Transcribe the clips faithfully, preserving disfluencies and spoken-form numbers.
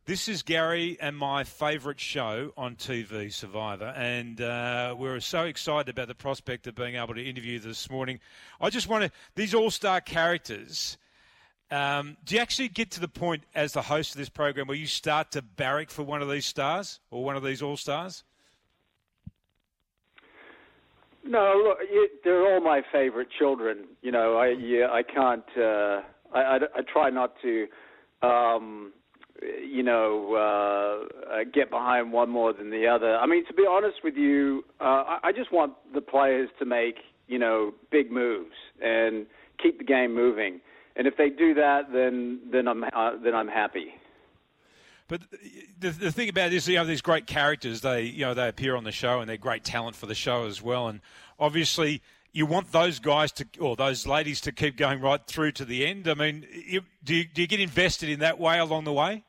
This is Gary and my favourite show on T V, Survivor, and uh, we're so excited about the prospect of being able to interview this morning. I just want to, these all-star characters, um, do you actually get to the point as the host of this program where you start to barrack for one of these stars or one of these all-stars? No, look, you, they're all my favorite children. You know, I yeah, I can't. Uh, I, I, I try not to, um, you know, uh, uh, get behind one more than the other. I mean, to be honest with you, uh, I, I just want the players to make, you know, big moves and keep the game moving. And if they do that, then then I'm uh, then I'm happy. But the, the thing about it is, you know, these great characters, they, you know, they appear on the show and they're great talent for the show as well. And obviously you want those guys to, or those ladies to keep going right through to the end. I mean, you, do, you, do you get invested in that way along the way?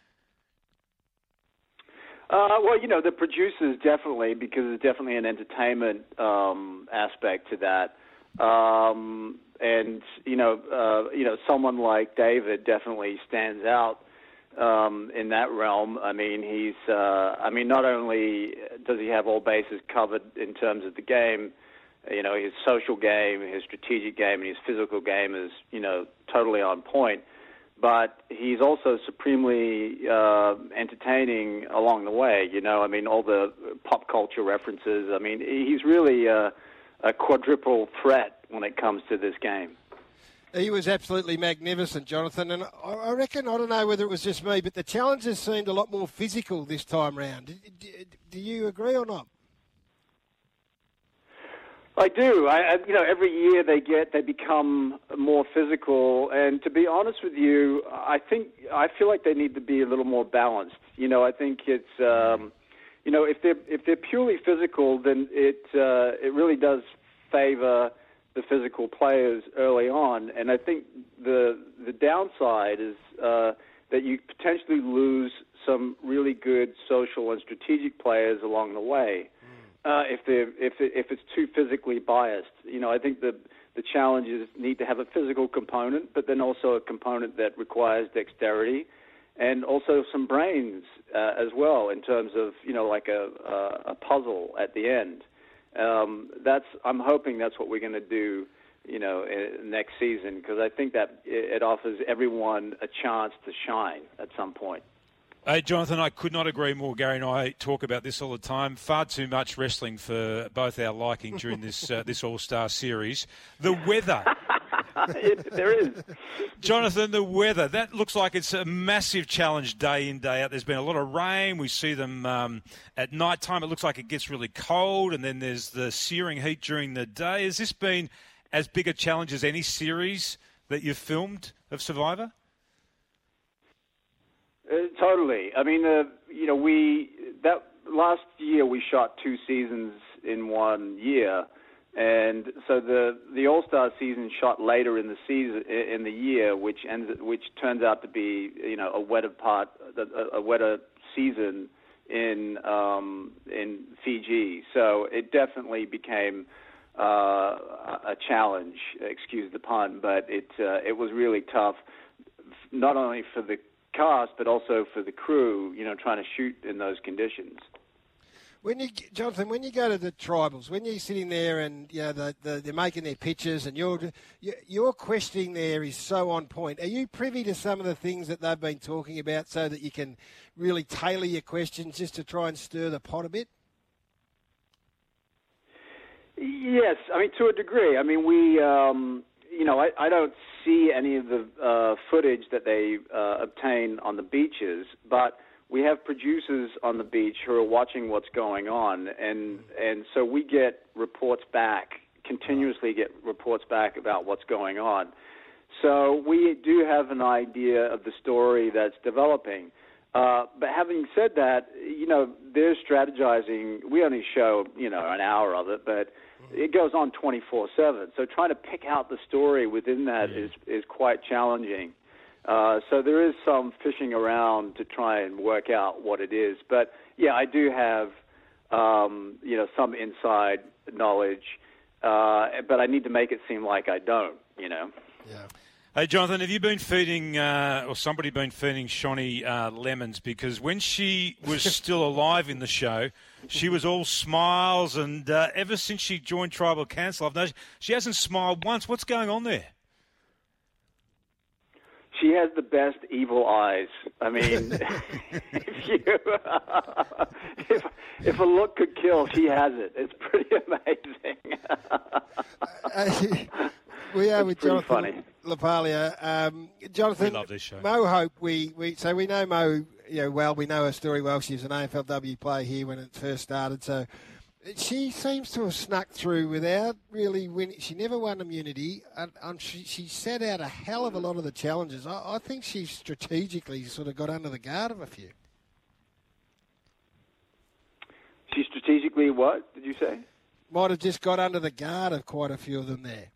Uh, well, you know, the producers definitely, because there's definitely an entertainment um, aspect to that. Um, and, you know, uh, you know, someone like David definitely stands out Um, in that realm. I mean, he's, uh, I mean, not only does he have all bases covered in terms of the game, you know, his social game, his strategic game, and his physical game is, you know, totally on point, but he's also supremely uh, entertaining along the way, you know, I mean, all the pop culture references. I mean, he's really a, a quadruple threat when it comes to this game. He was absolutely magnificent, Jonathan, and I reckon, I don't know whether it was just me, but the challenges seemed a lot more physical this time round. Do you agree or not? I do. I, I, you know, every year they get, they become more physical, and to be honest with you, I think, I feel like they need to be a little more balanced. You know, I think it's, um, you know, if they're if they're purely physical, then it uh, it really does favor the physical players early on, and I think the the downside is uh, that you potentially lose some really good social and strategic players along the way mm. uh, if they if it, if it's too physically biased. You know, I think the the challenges need to have a physical component, but then also a component that requires dexterity and also some brains uh, as well in terms of, you know, like a a, a puzzle at the end. Um, that's. I'm hoping that's what we're going to do, you know, in, next season, because I think that it, it offers everyone a chance to shine at some point. Hey, Jonathan, I could not agree more. Gary and I talk about this all the time. Far too much wrestling for both our liking during this uh, this All-Star series. The weather. it, there is. Jonathan, the weather. That looks like it's a massive challenge day in, day out. There's been a lot of rain. We see them um, at night time. It looks like it gets really cold, and then there's the searing heat during the day. Has this been as big a challenge as any series that you've filmed of Survivor? Uh, totally. I mean, uh, you know, we that last year we shot two seasons in one year. And so the the All-Star season shot later in the season in the year, which ends which turns out to be, you know, a wetter part a, a wetter season in um, in Fiji. So it definitely became uh, a challenge. Excuse the pun, but it uh, it was really tough, not only for the cast but also for the crew. You know, trying to shoot in those conditions. When you, Jonathan, when you go to the tribals, when you're sitting there and, you know, the, the, they're making their pitches and your your questioning there is so on point, are you privy to some of the things that they've been talking about so that you can really tailor your questions just to try and stir the pot a bit? Yes, I mean, to a degree. I mean, we, um, you know, I, I don't see any of the uh, footage that they uh, obtain on the beaches, but we have producers on the beach who are watching what's going on, and and so we get reports back, continuously get reports back about what's going on. So we do have an idea of the story that's developing. Uh, but having said that, you know, they're strategizing. We only show, you know, an hour of it, but it goes on twenty-four seven. So trying to pick out the story within that is, is quite challenging. Uh, so there is some fishing around to try and work out what it is. But, yeah, I do have, um, you know, some inside knowledge, uh, but I need to make it seem like I don't, you know. Yeah. Hey, Jonathan, have you been feeding, uh, or somebody been feeding Shonny uh, lemons? Because when she was still alive in the show, she was all smiles, and uh, ever since she joined Tribal Council, I've noticed she hasn't smiled once. What's going on there? She has the best evil eyes. I mean, if, you, if, if a look could kill, she has it. It's pretty amazing. uh, we are with Jonathan funny. LaPaglia. Um, Jonathan, we love this show. Mo Hope, we, we, so we know Mo you know, well. We know her story well. She was an A F L W player here when it first started. So she seems to have snuck through without really winning. She never won immunity. And, and she, she set out a hell of a lot of the challenges. I, I think she strategically sort of got under the guard of a few. She strategically what, did you say? Might have just got under the guard of quite a few of them there.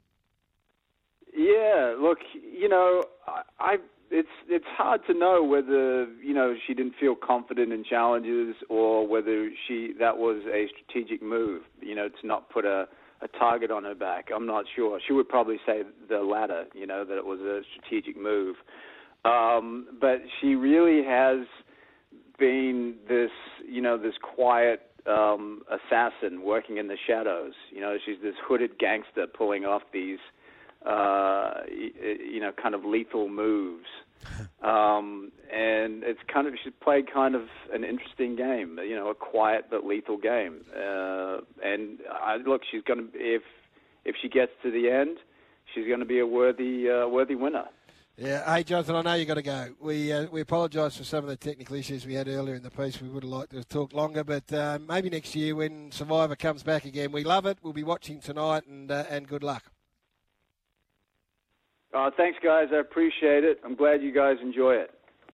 Yeah, look, you know, I, I it's it's hard to know whether, you know, she didn't feel confident in challenges or whether she that was a strategic move, you know, to not put a, a target on her back. I'm not sure. She would probably say the latter, you know, that it was a strategic move. Um, but she really has been this, you know, this quiet um, assassin working in the shadows. You know, she's this hooded gangster pulling off these Uh, you know, kind of lethal moves. Um, and it's kind of, she's played kind of an interesting game, you know, a quiet but lethal game. Uh, and I, look, she's going to, if if she gets to the end, she's going to be a worthy uh, worthy winner. Yeah. Hey, Jonathan, I know you got to go. We uh, we apologise for some of the technical issues we had earlier in the piece. We would have liked to have talked longer, but uh, maybe next year when Survivor comes back again. We love it. We'll be watching tonight, and uh, and good luck. Uh, thanks, guys. I appreciate it. I'm glad you guys enjoy it.